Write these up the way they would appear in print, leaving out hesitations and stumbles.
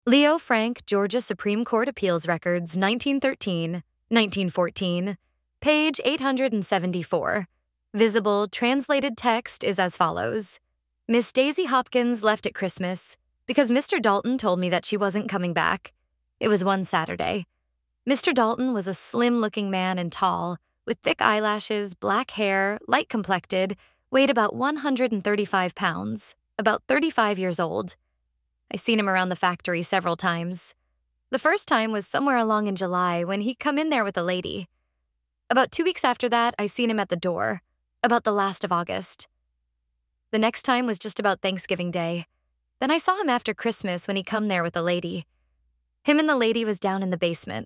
Leo Frank, Georgia Supreme Court Appeals Records, 1913, 1914, page 874. Visible translated text is as follows. Miss Daisy Hopkins left at Christmas because Mr. Dalton told me that she wasn't coming back. It was one Saturday. Mr. Dalton was a slim-looking man and tall, with thick eyelashes, black hair, light-complected, weighed about 135 pounds, about 35 years old. I seen him around the factory several times. The first time was somewhere along in July when he come in there with a lady. About 2 weeks after that, I seen him at the door, about the last of August. The next time was just about Thanksgiving Day. Then I saw him after Christmas when he come there with a lady. Him and the lady was down in the basement.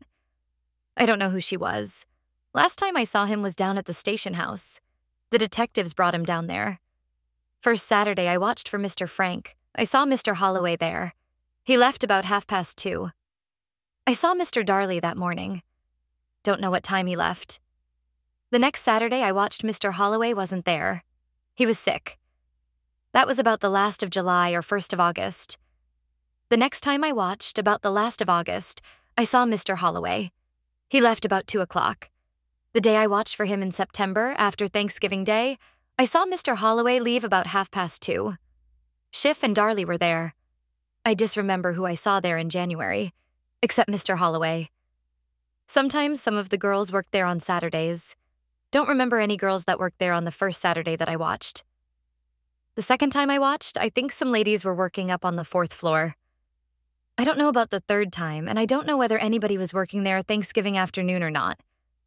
I don't know who she was. Last time I saw him was down at the station house. The detectives brought him down there. First Saturday, I watched for Mr. Frank. I saw Mr. Holloway there. He left about 2:30. I saw Mr. Darley that morning. Don't know what time he left. The next Saturday, I watched Mr. Holloway wasn't there. He was sick. That was about the last of July or 1st of August. The next time I watched, about the last of August, I saw Mr. Holloway. He left about 2 o'clock. The day I watched for him in September, after Thanksgiving Day, I saw Mr. Holloway leave about 2:30. Schiff and Darley were there. I disremember who I saw there in January, except Mr. Holloway. Sometimes some of the girls worked there on Saturdays. Don't remember any girls that worked there on the first Saturday that I watched. The second time I watched, I think some ladies were working up on the 4th floor. I don't know about the third time, and I don't know whether anybody was working there Thanksgiving afternoon or not.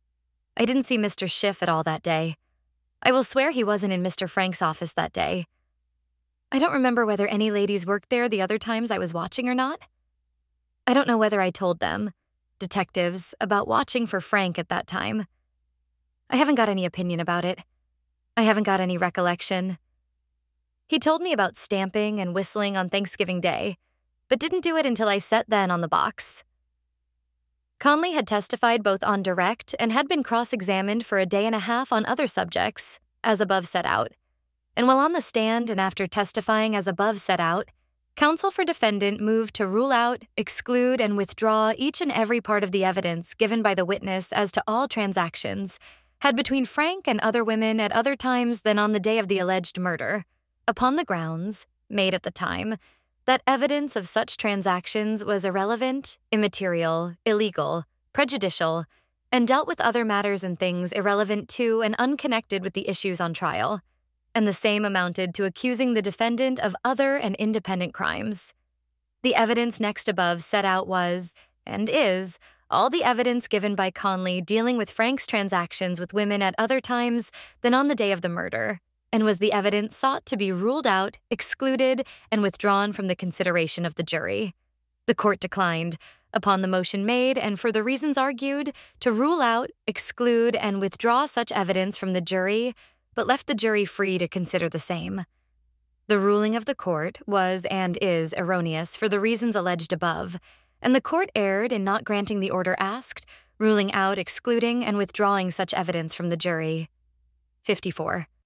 I didn't see Mr. Schiff at all that day. I will swear he wasn't in Mr. Frank's office that day. I don't remember whether any ladies worked there the other times I was watching or not. I don't know whether I told them, detectives, about watching for Frank at that time. I haven't got any opinion about it. I haven't got any recollection. He told me about stamping and whistling on Thanksgiving Day, but didn't do it until I sat then on the box. Conley had testified both on direct and had been cross-examined for a day and a half on other subjects, as above set out. And while on the stand and after testifying as above set out, counsel for defendant moved to rule out, exclude, and withdraw each and every part of the evidence given by the witness as to all transactions had between Frank and other women at other times than on the day of the alleged murder, upon the grounds, made at the time, that evidence of such transactions was irrelevant, immaterial, illegal, prejudicial, and dealt with other matters and things irrelevant to and unconnected with the issues on trial, and the same amounted to accusing the defendant of other and independent crimes. The evidence next above set out was, and is, all the evidence given by Conley dealing with Frank's transactions with women at other times than on the day of the murder, and was the evidence sought to be ruled out, excluded, and withdrawn from the consideration of the jury. The court declined, upon the motion made and for the reasons argued, to rule out, exclude, and withdraw such evidence from the jury, but left the jury free to consider the same. The ruling of the court was and is erroneous for the reasons alleged above, and the court erred in not granting the order asked, ruling out, excluding, and withdrawing such evidence from the jury. 54.